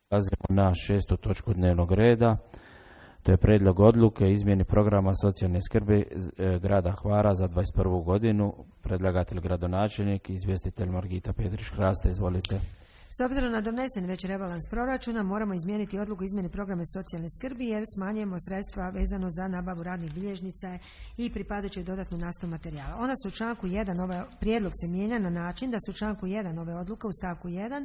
Prelazimo na 6. točku dnevnog reda. To je prijedlog odluke o izmjeni programa socijalne skrbi grada Hvara za 21. godinu. Predlagatelj gradonačelnik, izvjestitelj Margita Pedrić-Hrasta. Izvolite. S obzirom na donesen već rebalans proračuna, moramo izmijeniti odluku o izmjeni programa socijalne skrbi jer smanjujemo sredstva vezano za nabavu radnih bilježnica i pripadajućeg dodatnu nastavu materijala. Onda su u članku 1, ovaj prijedlog se mijenja na način da su u članku 1 ove odluke u stavku 1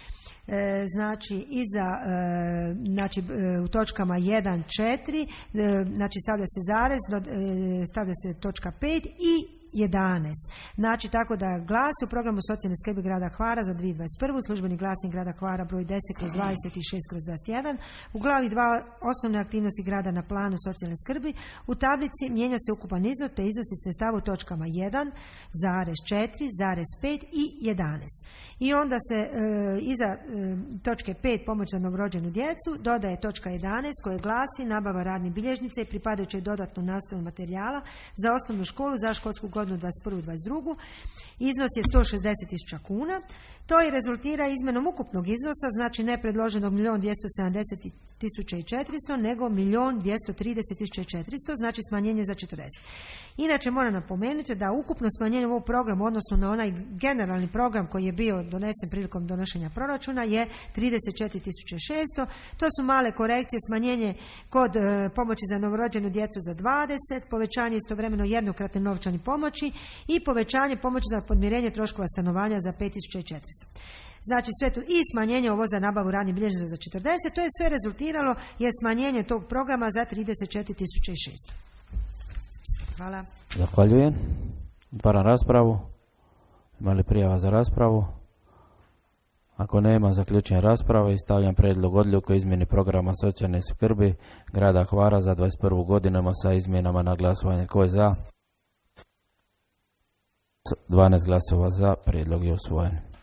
u točkama 1, 4 stavlja se zarez, stavlja se točka 5 i 11. Znači tako da glasi u programu socijalne skrbi grada Hvara za 2021. službeni glasnik grada Hvara broj 10/26/21. U glavi 2 osnovne aktivnosti grada na planu socijalne skrbi u tablici mijenja se ukupan iznos te iznosi sredstava u točkama 1, 4, 5 i 11. I onda se iza točke 5 pomoć za novorođenu djecu dodaje točka 11 koja glasi nabava radnih bilježnice i pripadajuće dodatnu nastavu materijala za osnovnu školu za školsku godinu 21/22. Iznos je 160.000 kuna. To i rezultira izmenom ukupnog iznosa, znači ne predloženog 1.270.400 nego 1.230.400, znači smanjenje za 40. Inače moram napomenuti da ukupno smanjenje ovog programa u odnosu na onaj generalni program koji je bio donesen prilikom donošenja proračuna je 34.600. To su male korekcije, smanjenje kod pomoći za novorođenu djecu za 20, povećanje istovremeno jednokratne novčane pomoći i povećanje pomoći za podmirenje troškova stanovanja za 5.400. Znači sve tu i smanjenje ovo za nabavu radnih bilježnica za 40, to je sve rezultiralo je smanjenje tog programa za 34.600. Hvala. Zahvaljujem. Otvaram raspravu. Ima li prijava za raspravu? Ako nema, zaključujem raspravu i stavljam prijedlog odluke o izmjeni programa socijalne skrbi grada Hvara za 21. godinama sa izmjenama na glasovanje. Ko je za? 12 glasova za, prijedlog je usvojen.